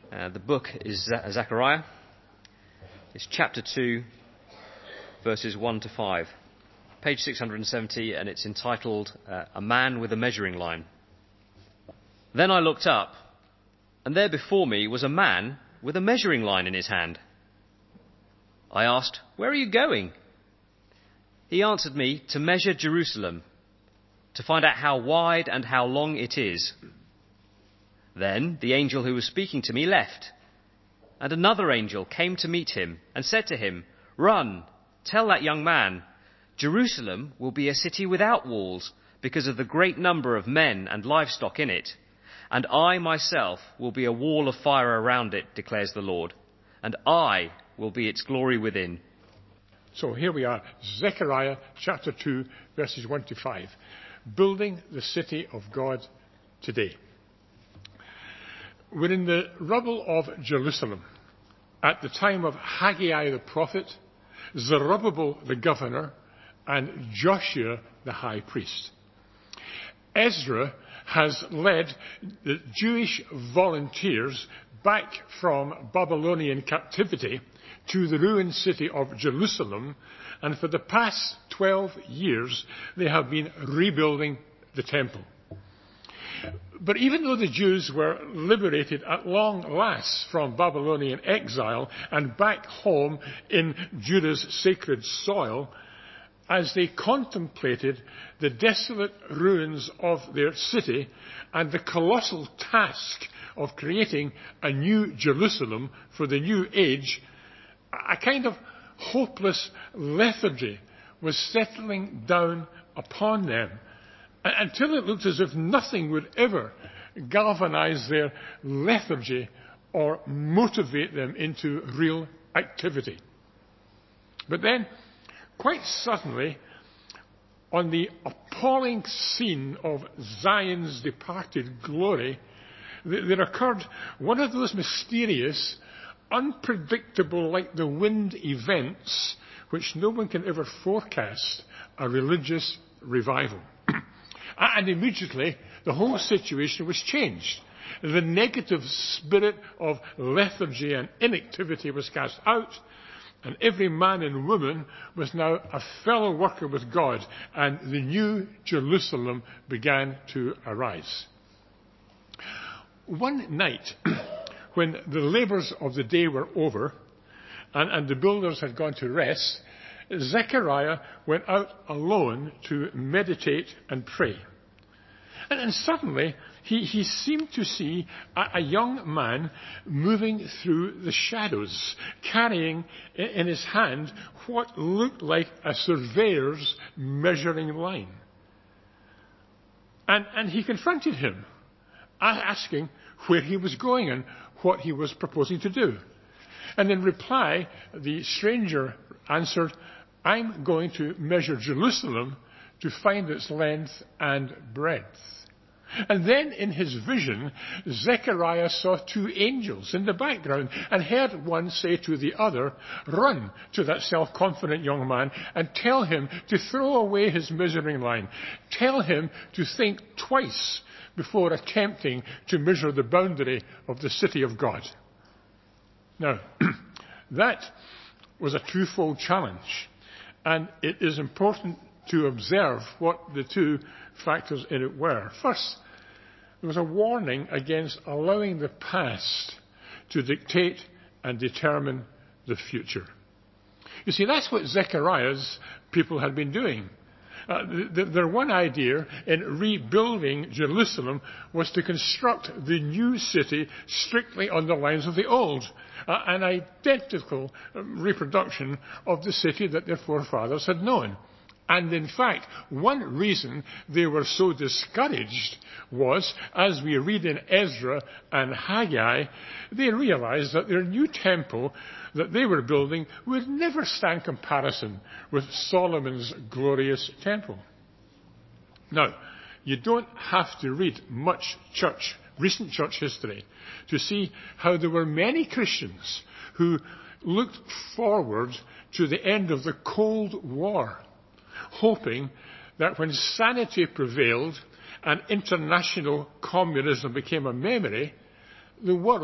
The book is Zechariah. It's chapter 2, verses 1 to 5. Page 670, and it's entitled, A Man with a Measuring Line. Then I looked up, and there before me was a man with a measuring line in his hand. I asked, "Where are you going?" He answered me, "To measure Jerusalem, to find out how wide and how long it is." Then the angel who was speaking to me left, and another angel came to meet him and said to him, "Run, tell that young man, Jerusalem will be a city without walls because of the great number of men and livestock in it. And I myself will be a wall of fire around it, declares the Lord, and I will be its glory within." So here we are, Zechariah chapter 2, verses 1 to 5, building the city of God today. We're in the rubble of Jerusalem at the time of Haggai the prophet, Zerubbabel the governor, and Joshua the high priest. Ezra has led the Jewish volunteers back from Babylonian captivity to the ruined city of Jerusalem, and for the past 12 years they have been rebuilding the temple. But even though the Jews were liberated at long last from Babylonian exile and back home in Judah's sacred soil, as they contemplated the desolate ruins of their city and the colossal task of creating a new Jerusalem for the new age, a kind of hopeless lethargy was settling down upon them, until it looked as if nothing would ever galvanize their lethargy or motivate them into real activity. But then, quite suddenly, on the appalling scene of Zion's departed glory, there occurred one of those mysterious, unpredictable, like the wind events, which no one can ever forecast, a religious revival. And immediately, the whole situation was changed. The negative spirit of lethargy and inactivity was cast out, and every man and woman was now a fellow worker with God, and the new Jerusalem began to arise. One night, when the labours of the day were over, and the builders had gone to rest, Zechariah went out alone to meditate and pray. And suddenly, he seemed to see a young man moving through the shadows, carrying in his hand what looked like a surveyor's measuring line. And he confronted him, asking where he was going and what he was proposing to do. And in reply, the stranger answered, "I'm going to measure Jerusalem to find its length and breadth." And then in his vision, Zechariah saw two angels in the background and heard one say to the other, "Run to that self-confident young man and tell him to throw away his measuring line. Tell him to think twice before attempting to measure the boundary of the city of God." Now, that was a twofold challenge, and it is important to observe what the two factors in it were. First, there was a warning against allowing the past to dictate and determine the future. You see, that's what Zechariah's people had been doing. Their one idea in rebuilding Jerusalem was to construct the new city strictly on the lines of the old, an identical reproduction of the city that their forefathers had known. And in fact, one reason they were so discouraged was, as we read in Ezra and Haggai, they realized that their new temple that they were building would never stand comparison with Solomon's glorious temple. Now, you don't have to read much recent church history to see how there were many Christians who looked forward to the end of the Cold War, hoping that when sanity prevailed and international communism became a memory, the world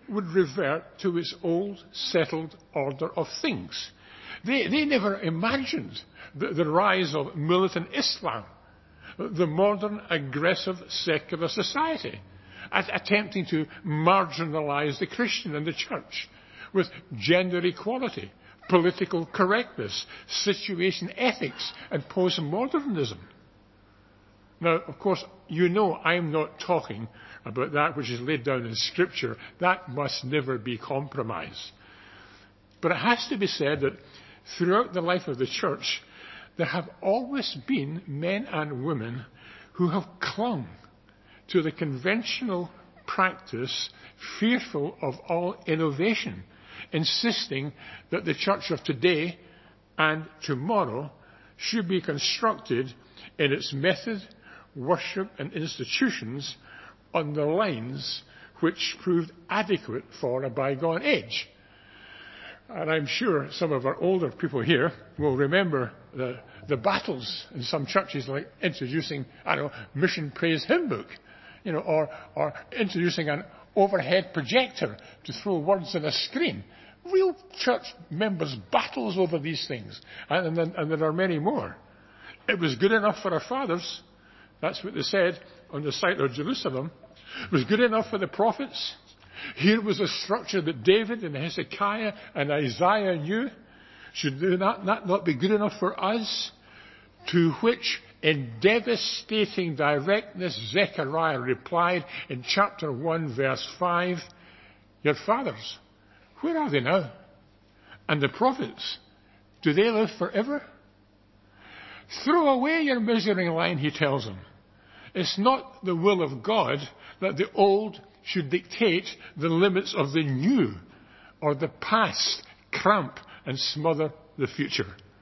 would revert to its old settled order of things. They never imagined the rise of militant Islam, the modern aggressive secular society, attempting to marginalize the Christian and the church with gender equality, political correctness, situation ethics, and postmodernism. Now, of course, you know I'm not talking about that which is laid down in Scripture. That must never be compromised. But it has to be said that throughout the life of the church, there have always been men and women who have clung to the conventional practice, fearful of all innovation, insisting that the church of today and tomorrow should be constructed in its method, worship and institutions on the lines which proved adequate for a bygone age. And I'm sure some of our older people here will remember the battles in some churches, like introducing, Mission Praise Hymn Book, or introducing an overhead projector to throw words on a screen. Real church members' battles over these things. And there are many more. It was good enough for our fathers. That's what they said on the site of Jerusalem. It was good enough for the prophets. Here was a structure that David and Hezekiah and Isaiah knew. Should that not be good enough for us? To which, in devastating directness, Zechariah replied in chapter 1, verse 5, your fathers, where are they now? And the prophets, do they live forever? Throw away your measuring line, he tells them. It's not the will of God that the old should dictate the limits of the new, or the past cramp and smother the future.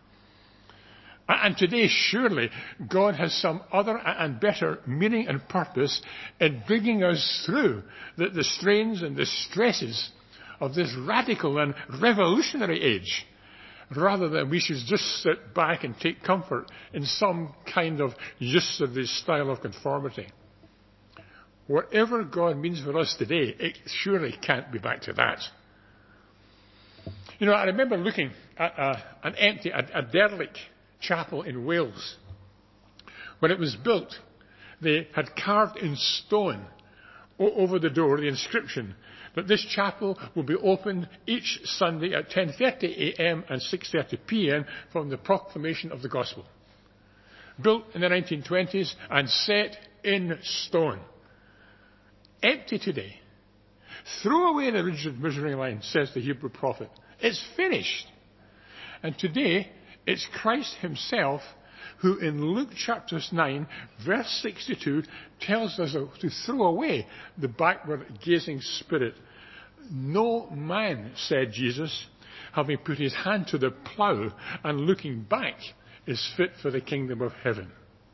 And today, surely, God has some other and better meaning and purpose in bringing us through the strains and the stresses of this radical and revolutionary age, rather than we should just sit back and take comfort in some kind of usurary style of conformity. Whatever God means for us today, it surely can't be back to that. I remember looking at a derelict chapel in Wales. When it was built, they had carved in stone over the door the inscription that this chapel will be opened each Sunday at 10:30 a.m. and 6:30 p.m. from the proclamation of the gospel. Built in the 1920s and set in stone. Empty today. Throw away the rigid measuring line, says the Hebrew prophet. It's finished. And today, it's Christ himself who in Luke chapter 9, verse 62, tells us to throw away the backward-gazing spirit. No man, said Jesus, having put his hand to the plough and looking back, is fit for the kingdom of heaven.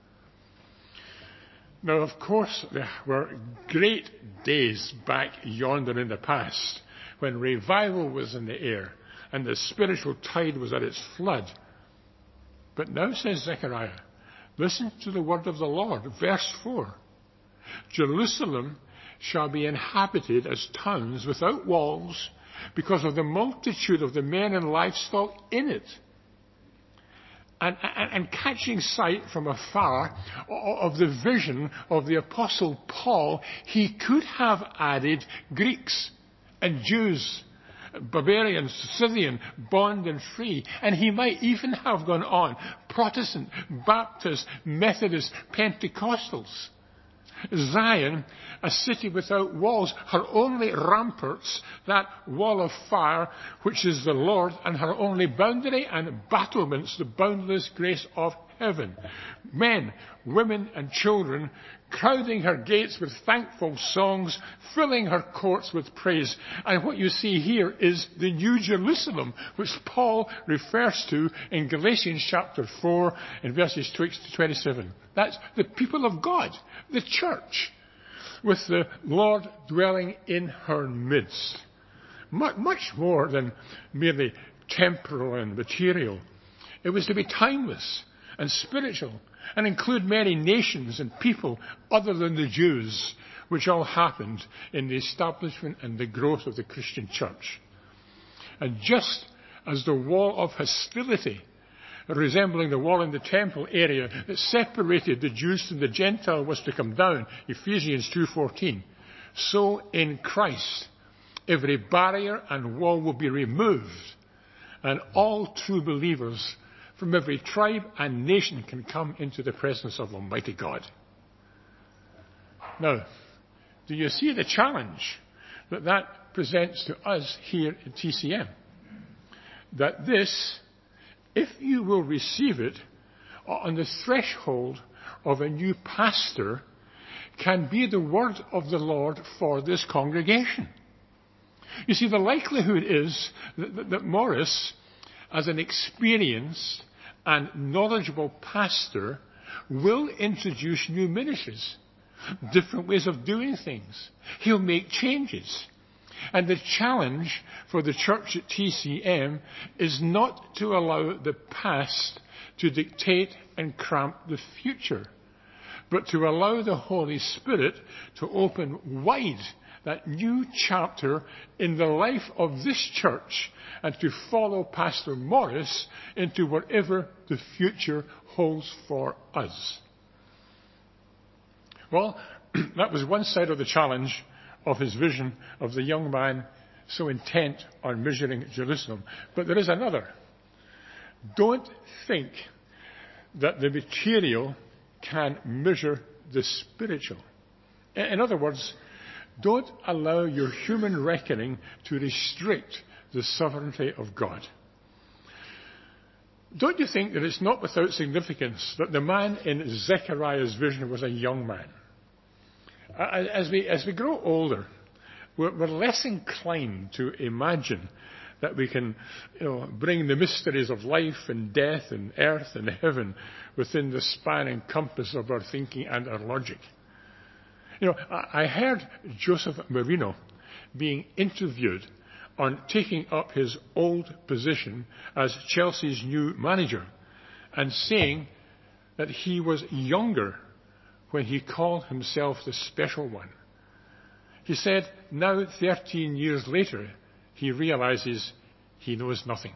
Now, of course, there were great days back yonder in the past when revival was in the air and the spiritual tide was at its flood. But now, says Zechariah, listen to the word of the Lord, verse 4. Jerusalem shall be inhabited as towns without walls because of the multitude of the men and livestock in it. And catching sight from afar of the vision of the Apostle Paul, he could have added Greeks and Jews, barbarians, Scythian, bond and free. And he might even have gone on, Protestant, Baptist, Methodist, Pentecostals. Zion, a city without walls, her only ramparts, that wall of fire which is the Lord, and her only boundary and battlements, the boundless grace of heaven. Men, women and children crowding her gates with thankful songs, filling her courts with praise. And what you see here is the New Jerusalem, which Paul refers to in Galatians chapter 4 in verses 20 to 27. That's the people of God, the church, with the Lord dwelling in her midst. Much more than merely temporal and material. It was to be timeless and spiritual and include many nations and people other than the Jews, which all happened in the establishment and the growth of the Christian church. And just as the wall of hostility, resembling the wall in the temple area that separated the Jews from the Gentile, was to come down, Ephesians 2:14, so in Christ every barrier and wall will be removed, and all true believers from every tribe and nation can come into the presence of Almighty God. Now, do you see the challenge that presents to us here at TCM? That this, if you will receive it on the threshold of a new pastor, can be the word of the Lord for this congregation. You see, the likelihood is that Morris, as an experienced and knowledgeable pastor, will introduce new ministries, different ways of doing things. He'll make changes. And the challenge for the church at TCM is not to allow the past to dictate and cramp the future, but to allow the Holy Spirit to open wide that new chapter in the life of this church and to follow Pastor Morris into whatever the future holds for us. Well, that was one side of the challenge of his vision of the young man so intent on measuring Jerusalem. But there is another. Don't think that the material can measure the spiritual. In other words, don't allow your human reckoning to restrict the sovereignty of God. Don't you think that it's not without significance that the man in Zechariah's vision was a young man? As we grow older, we're less inclined to imagine that we can, bring the mysteries of life and death and earth and heaven within the span and compass of our thinking and our logic. I heard Joseph Marino being interviewed on taking up his old position as Chelsea's new manager and saying that he was younger when he called himself the special one. He said, now 13 years later, he realizes he knows nothing.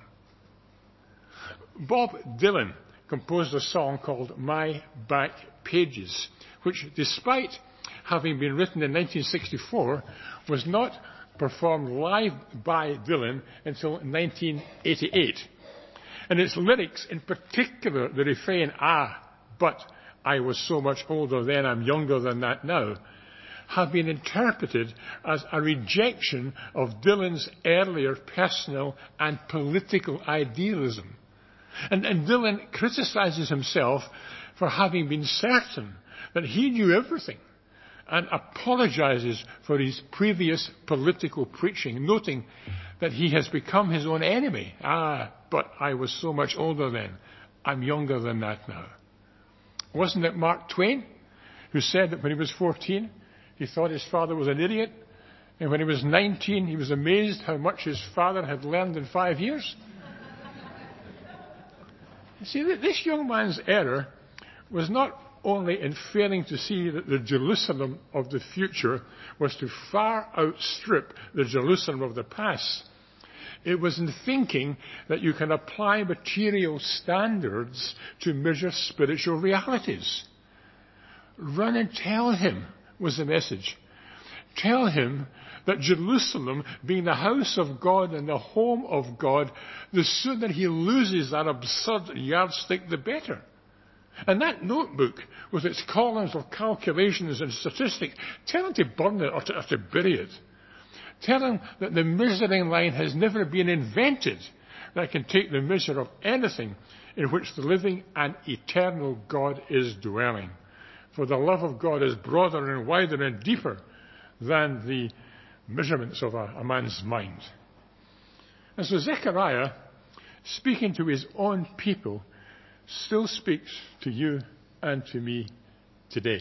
Bob Dylan composed a song called My Back Pages, which, despite having been written in 1964, was not performed live by Dylan until 1988. And its lyrics, in particular the refrain, but I was so much older then, I'm younger than that now, have been interpreted as a rejection of Dylan's earlier personal and political idealism. And Dylan criticizes himself for having been certain that he knew everything and apologizes for his previous political preaching, noting that he has become his own enemy. But I was so much older then. I'm younger than that now. Wasn't it Mark Twain who said that when he was 14, he thought his father was an idiot, and when he was 19, he was amazed how much his father had learned in 5 years? You see, this young man's error was not only in failing to see that the Jerusalem of the future was to far outstrip the Jerusalem of the past. It was in thinking that you can apply material standards to measure spiritual realities. Run and tell him, was the message. Tell him that Jerusalem, being the house of God and the home of God, the sooner he loses that absurd yardstick, the better. And that notebook, with its columns of calculations and statistics, tell him to burn it or to bury it. Tell him that the measuring line has never been invented that can take the measure of anything in which the living and eternal God is dwelling. For the love of God is broader and wider and deeper than the measurements of a man's mind. And so Zechariah, speaking to his own people, still speaks to you and to me today.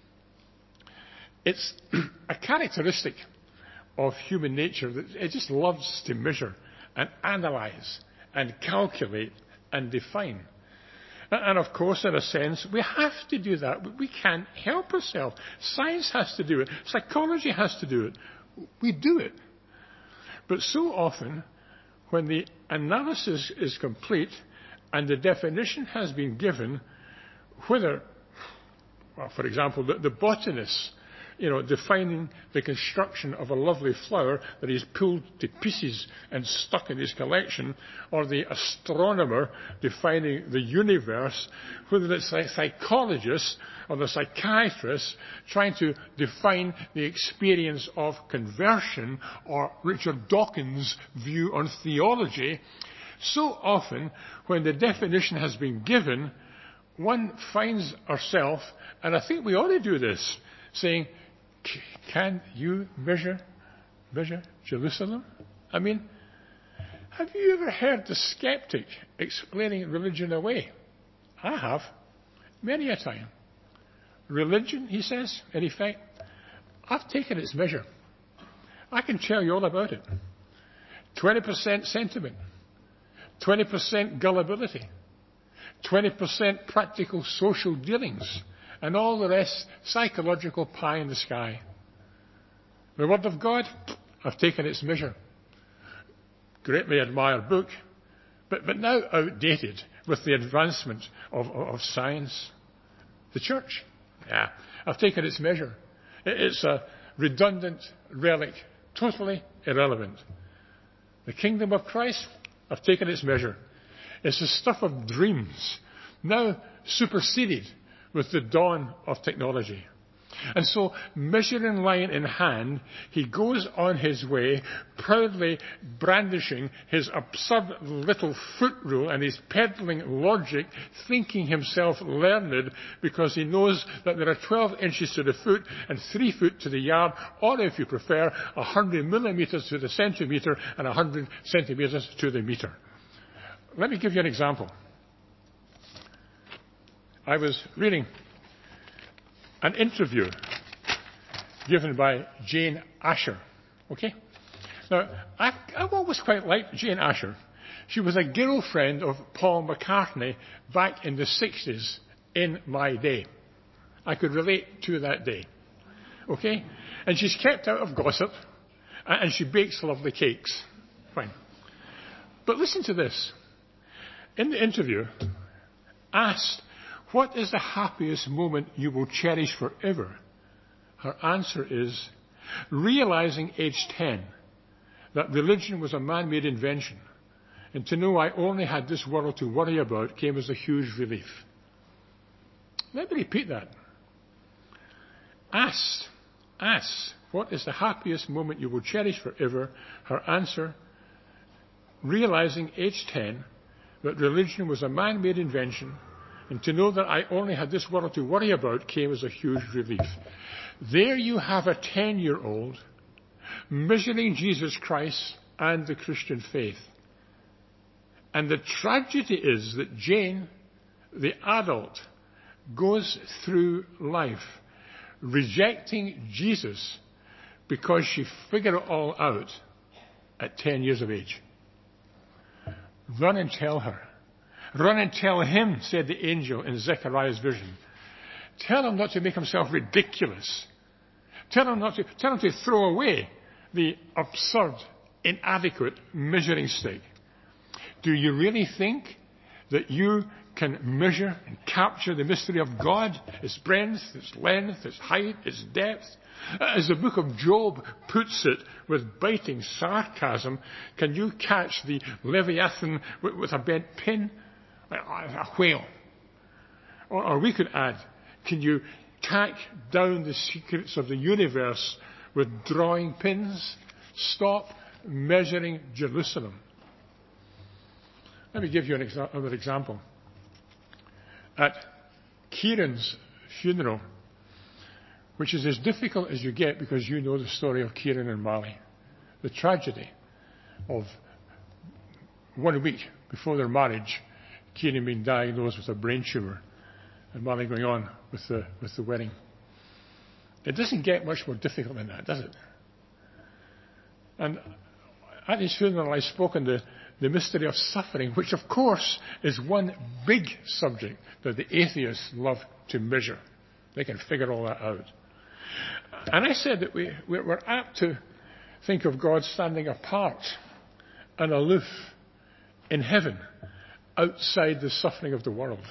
It's a characteristic of human nature that it just loves to measure and analyze and calculate and define. And of course, in a sense, we have to do that. We can't help ourselves. Science has to do it. Psychology has to do it. We do it. But so often, when the analysis is complete and the definition has been given, whether, well, for example, the botanist, defining the construction of a lovely flower that he's pulled to pieces and stuck in his collection, or the astronomer defining the universe, whether it's a psychologist or the psychiatrist trying to define the experience of conversion, or Richard Dawkins' view on theology, so often when the definition has been given, one finds ourselves, and I think we ought to do this, saying, can you measure Jerusalem? I mean, have you ever heard the skeptic explaining religion away? I have, many a time. Religion, he says, in effect, I've taken its measure. I can tell you all about it. 20% sentiment, 20% gullibility, 20% practical social dealings, and all the rest, psychological pie in the sky. The Word of God, I've taken its measure. Greatly admired book, but now outdated with the advancement of science. The church, I've taken its measure. It's a redundant relic, totally irrelevant. The kingdom of Christ, I've taken its measure. It's the stuff of dreams, now superseded with the dawn of technology. And so, measuring line in hand, he goes on his way, proudly brandishing his absurd little foot rule and his peddling logic, thinking himself learned because he knows that there are 12 inches to the foot and 3 foot to the yard, or if you prefer, 100 millimeters to the centimeter and 100 centimeters to the meter. Let me give you an example. I was reading an interview given by Jane Asher. Okay? Now, I've always quite liked Jane Asher. She was a girlfriend of Paul McCartney back in the 60s in my day. I could relate to that day. Okay? And she's kept out of gossip, and she bakes lovely cakes. Fine. But listen to this. In the interview, asked, what is the happiest moment you will cherish forever? Her answer is, realizing age 10 that religion was a man-made invention, and to know I only had this world to worry about came as a huge relief. Let me repeat that. Asked, what is the happiest moment you will cherish forever? Her answer, realizing age 10 that religion was a man-made invention, and to know that I only had this world to worry about came as a huge relief. There you have a 10-year-old measuring Jesus Christ and the Christian faith. And the tragedy is that Jane, the adult, goes through life rejecting Jesus because she figured it all out at 10 years of age. Run and tell her. Run and tell him, said the angel in Zechariah's vision. Tell him not to make himself ridiculous. Tell him to throw away the absurd, inadequate measuring stick. Do you really think that you can measure and capture the mystery of God, its breadth, its length, its height, its depth? As the book of Job puts it with biting sarcasm, can you catch the Leviathan with a bent pin? A whale. Or we could add, can you tack down the secrets of the universe with drawing pins? Stop measuring Jerusalem. Let me give you another example. At Kieran's funeral, which is as difficult as you get because you know the story of Kieran and Mali, the tragedy of 1 week before their marriage, Kieran being diagnosed with a brain tumour and Mali going on with the wedding. It doesn't get much more difficult than that, does it? And at his funeral, I spoke on the the mystery of suffering, which of course is one big subject that the atheists love to measure. They can figure all that out. And I said that we're apt to think of God standing apart and aloof in heaven, outside the suffering of the world.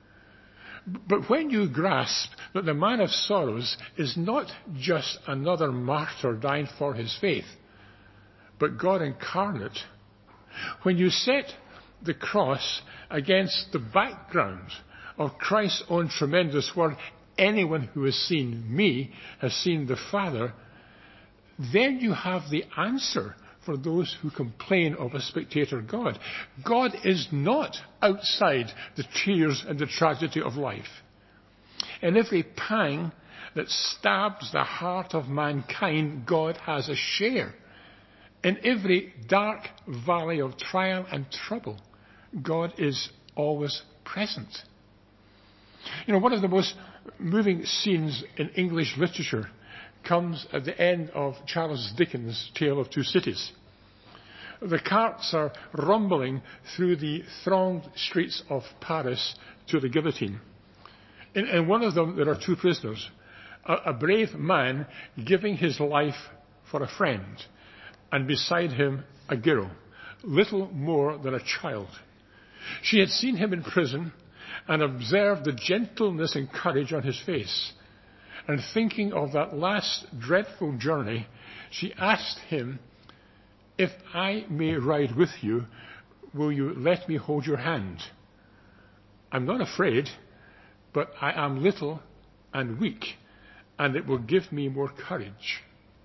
But when you grasp that the man of sorrows is not just another martyr dying for his faith, but God incarnate, when you set the cross against the background of Christ's own tremendous word, anyone who has seen me has seen the Father, then you have the answer for those who complain of a spectator God. God is not outside the tears and the tragedy of life. In every pang that stabs the heart of mankind, God has a share. In every dark valley of trial and trouble, God is always present. You know, one of the most moving scenes in English literature comes at the end of Charles Dickens' Tale of Two Cities. The carts are rumbling through the thronged streets of Paris to the guillotine. In one of them, there are two prisoners, a brave man giving his life for a friend, and beside him a girl, little more than a child. She had seen him in prison and observed the gentleness and courage on his face. And thinking of that last dreadful journey, she asked him, "If I may ride with you, will you let me hold your hand? I'm not afraid, but I am little and weak, and it will give me more courage."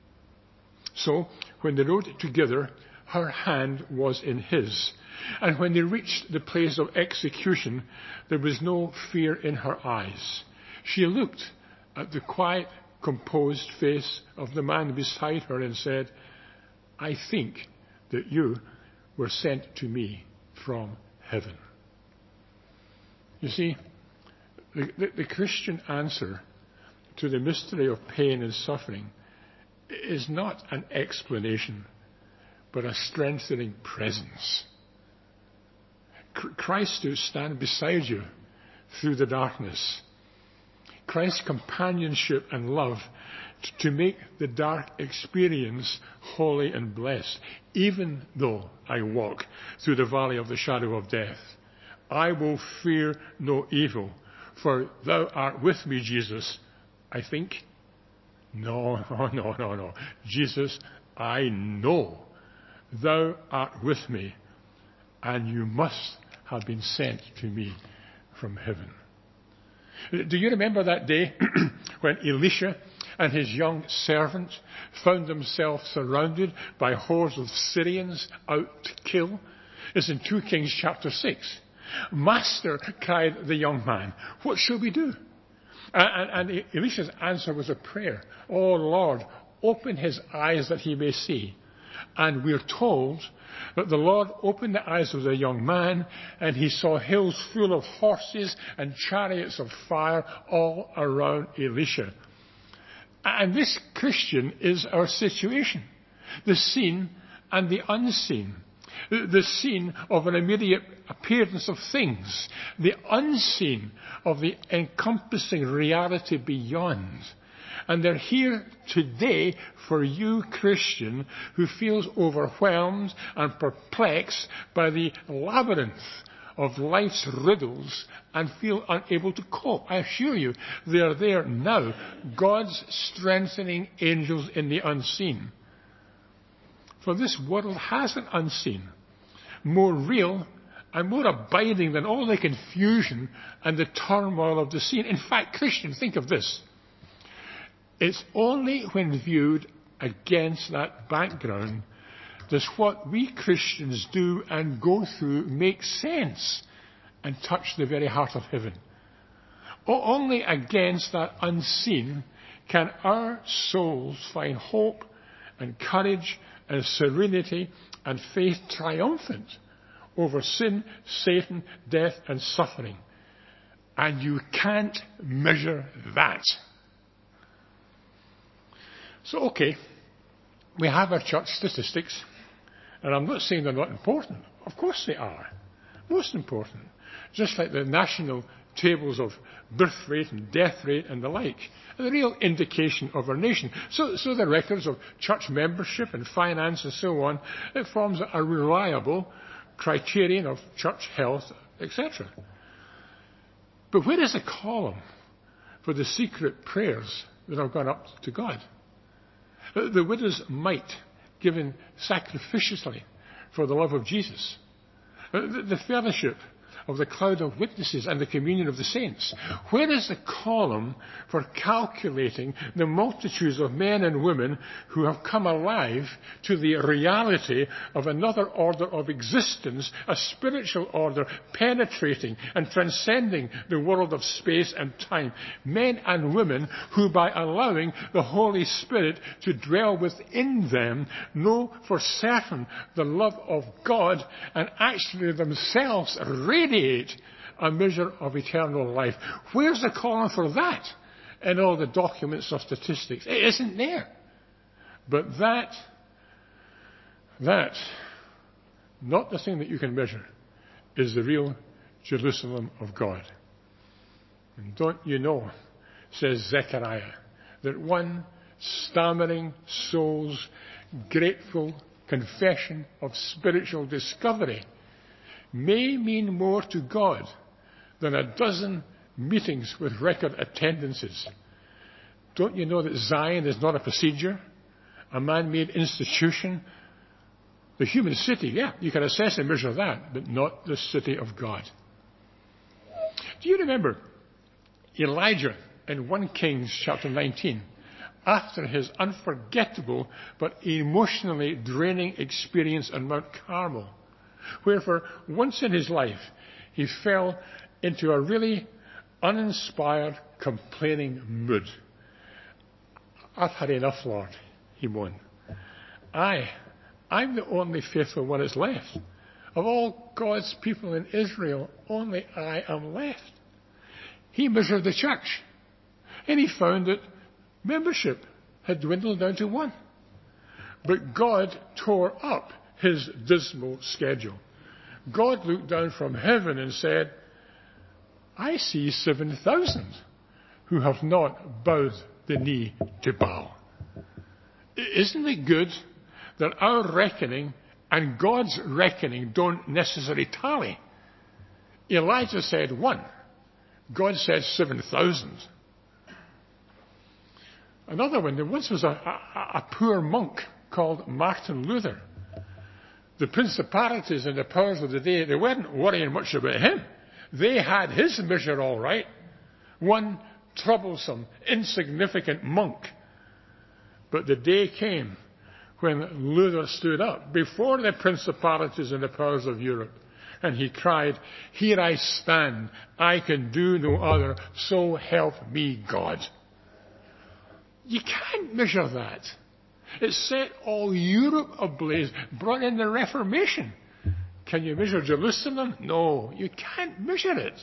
So, when they rode together, her hand was in his. And when they reached the place of execution, there was no fear in her eyes. She looked at the quiet, composed face of the man beside her and said, "I think that you were sent to me from heaven." You see, the Christian answer to the mystery of pain and suffering is not an explanation, but a strengthening presence. Christ to stand beside you through the darkness. Christ's companionship and love to make the dark experience holy and blessed. Even though I walk through the valley of the shadow of death, I will fear no evil, for thou art with me, Jesus. I think, no. Jesus, I know thou art with me, and you must have been sent to me from heaven. Do you remember that day when Elisha and his young servant found themselves surrounded by hordes of Syrians out to kill? It's in 2 Kings chapter 6. "Master," cried the young man, "what shall we do?" And Elisha's answer was a prayer. "Oh Lord, open his eyes that he may see." And we're told that the Lord opened the eyes of the young man, and he saw hills full of horses and chariots of fire all around Elisha. And this, Christian, is our situation. The seen and the unseen. The seen of an immediate appearance of things. The unseen of the encompassing reality beyond. And they're here today for you, Christian, who feels overwhelmed and perplexed by the labyrinth of life's riddles and feel unable to cope. I assure you, they are there now. God's strengthening angels in the unseen. For this world has an unseen, more real and more abiding than all the confusion and the turmoil of the seen. In fact, Christian, think of this. It's only when viewed against that background does what we Christians do and go through make sense and touch the very heart of heaven. Only against that unseen can our souls find hope and courage and serenity and faith triumphant over sin, Satan, death, and suffering. And you can't measure that. So, okay, we have our church statistics, And I'm not saying they're not important. Of course they are. Most important. Just like the national tables of birth rate and death rate and the like, are the real indication of our nation. So the records of church membership and finance and so on, it forms a reliable criterion of church health, etc. But where is the column for the secret prayers that have gone up to God? The widow's mite given sacrificially for the love of Jesus. The fellowship of the cloud of witnesses and the communion of the saints. Where is the column for calculating the multitudes of men and women who have come alive to the reality of another order of existence, a spiritual order penetrating and transcending the world of space and time? Men and women who, by allowing the Holy Spirit to dwell within them, know for certain the love of God and actually themselves radiate a measure of eternal life. Where's the column for that in all the documents of statistics? It isn't there. But that, not the thing that you can measure, is the real Jerusalem of God. And don't you know, says Zechariah, that one stammering soul's grateful confession of spiritual discovery may mean more to God than a dozen meetings with record attendances. Don't you know that Zion is not a procedure, a man-made institution? The human city, yeah, you can assess and measure that, but not the city of God. Do you remember Elijah in 1 Kings chapter 19, after his unforgettable but emotionally draining experience on Mount Carmel, where for once in his life he fell into a really uninspired, complaining mood? I've had enough, Lord, he moaned. I'm the only faithful one that's left. Of all God's people in Israel, only I am left. He measured the church, and he found that membership had dwindled down to 1. But God tore up his dismal schedule. God looked down from heaven and said, I see 7,000 who have not bowed the knee to Baal. Isn't it good that our reckoning and God's reckoning don't necessarily tally? Elijah said 1. God said 7,000. Another one, there once was a poor monk called Martin Luther. The principalities and the powers of the day, they weren't worrying much about him. They had his measure all right. One troublesome, insignificant monk. But the day came when Luther stood up before the principalities and the powers of Europe, and he cried, Here I stand, I can do no other, so help me God. You can't measure that. It set all Europe ablaze, brought in the Reformation. Can you measure Jerusalem? No, you can't measure it.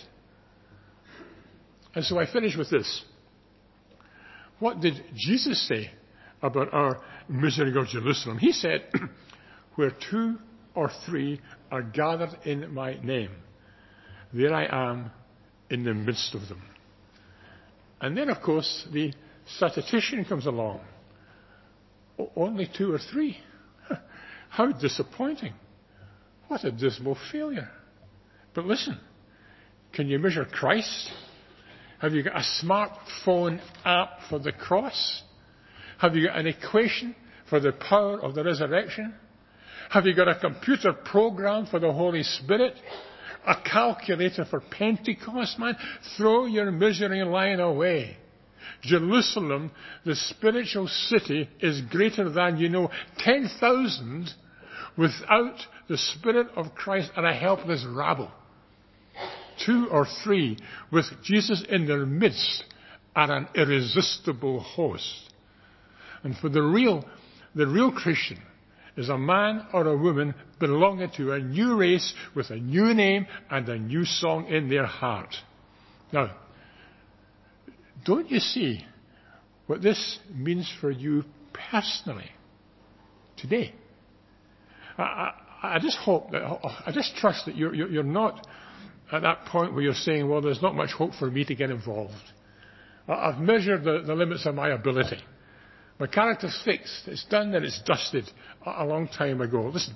And so I finish with this. What did Jesus say about our measuring of Jerusalem? He said, Where 2 or 3 are gathered in my name, there I am in the midst of them. And then, of course, the statistician comes along. Only 2 or 3. How disappointing. What a dismal failure. But listen, can you measure Christ? Have you got a smartphone app for the cross? Have you got an equation for the power of the resurrection? Have you got a computer program for the Holy Spirit? A calculator for Pentecost, man? Throw your measuring line away. Jerusalem, the spiritual city, is greater than, 10,000 without the Spirit of Christ and a helpless rabble. 2 or 3 with Jesus in their midst are an irresistible host. And for the real Christian is a man or a woman belonging to a new race with a new name and a new song in their heart. Now, don't you see what this means for you personally today? I just hope that, I just trust that you're not at that point where you're saying, well, there's not much hope for me to get involved. I've measured the limits of my ability. My character's fixed. It's done and it's dusted a long time ago. Listen,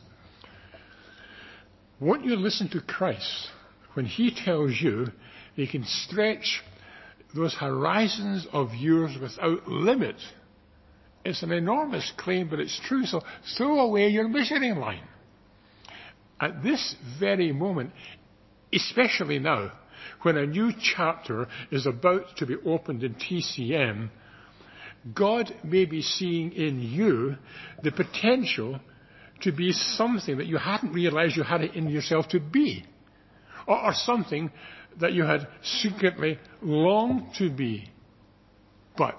won't you listen to Christ when he tells you he can stretch those horizons of yours without limit? It's an enormous claim, but it's true. So throw away your measuring line. At this very moment, especially now, when a new chapter is about to be opened in TCM, God may be seeing in you the potential to be something that you hadn't realized you had it in yourself to be, or something that you had secretly longed to be. But,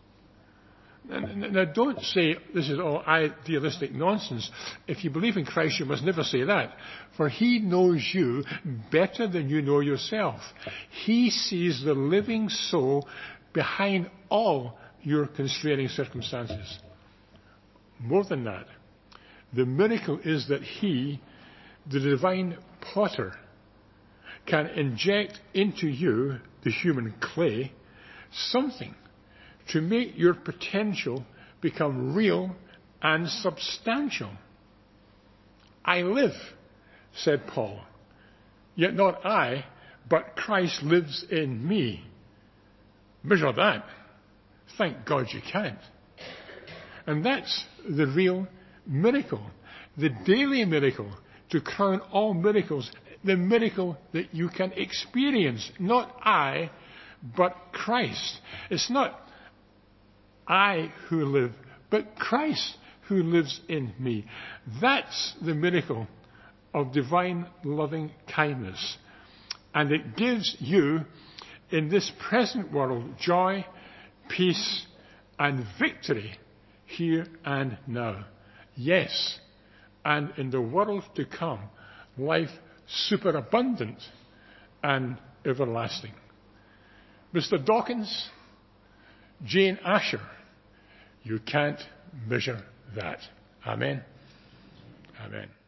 now don't say this is all idealistic nonsense. If you believe in Christ, you must never say that. For he knows you better than you know yourself. He sees the living soul behind all your constraining circumstances. More than that, the miracle is that he, the divine potter, can inject into you, the human clay, something to make your potential become real and substantial. I live, said Paul, yet not I, but Christ lives in me. Measure that. Thank God you can't. And that's the real miracle, the daily miracle, to crown all miracles, the miracle that you can experience. Not I, but Christ. It's not I who live, but Christ who lives in me. That's the miracle of divine loving kindness. And it gives you, in this present world, joy, peace, and victory here and now. Yes, and in the world to come, life superabundant and everlasting. Mr. Dawkins, Jane Asher, you can't measure that. Amen. Amen.